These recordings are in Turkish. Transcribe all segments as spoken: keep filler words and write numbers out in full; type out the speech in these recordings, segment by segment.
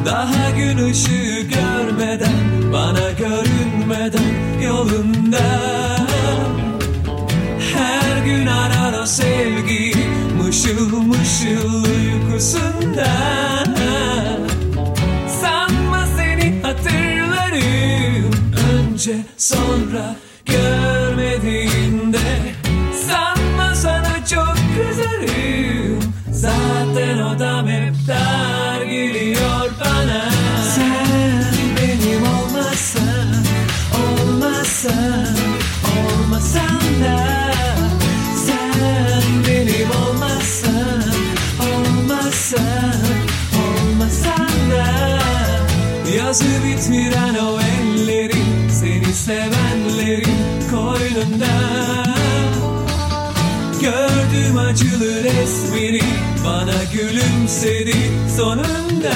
Daha gün ışığı görmeden, bana görünmeden yolunda. Her gün arar o sevgi, mışıl mışıl uykusunda. Sanma seni hatırlarım, önce sonra görmediğinde. Sanma sana çok kızarım, zaten odam hep dar geliyor bana. Sen benim olmasan, olmasan, olmasan da. Sen benim olmasan, olmasan, olmasan da. Yazı bitiren o ellerin, seni sevenlerin koynunda. Gördüm acılı resmini, bana gülümsedi sonunda.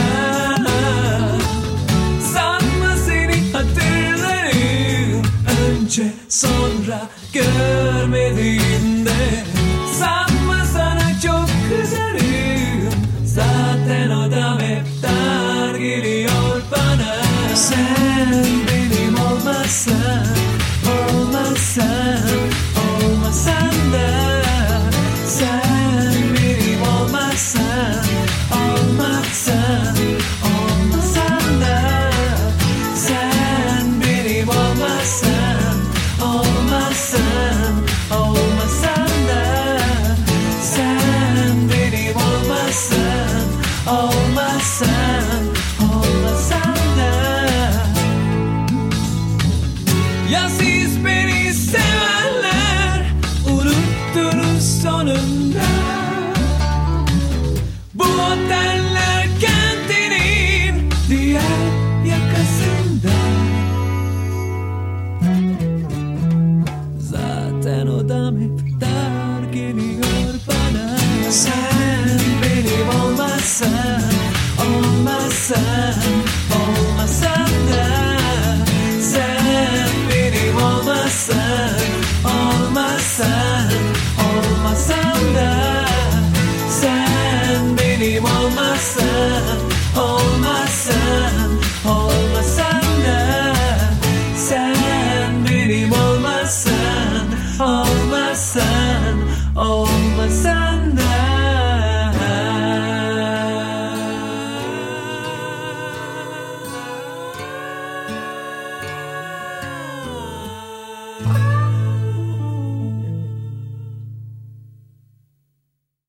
Sanma seni hatırlarım, önce sonra görmediğinde. Sanma sana çok kızarım, zaten odam hep dar geliyor bana. Sen benim olmasan, olmasan, olmasan da. Sen benim olmasan, olmasan, olmasan da. Sen benim olmasan, olmasan, olmasan da. Sen benim olmasan, olmasan, olmasan da. Ya siz beni sevenler unuttunuz sonunda. Bu oteller kentinin diğer yakasında. Zaten odam hep dar geliyor bana. Sen benim olmasan, olmasan, olmasan da. Sen benim olmasan, olmasan.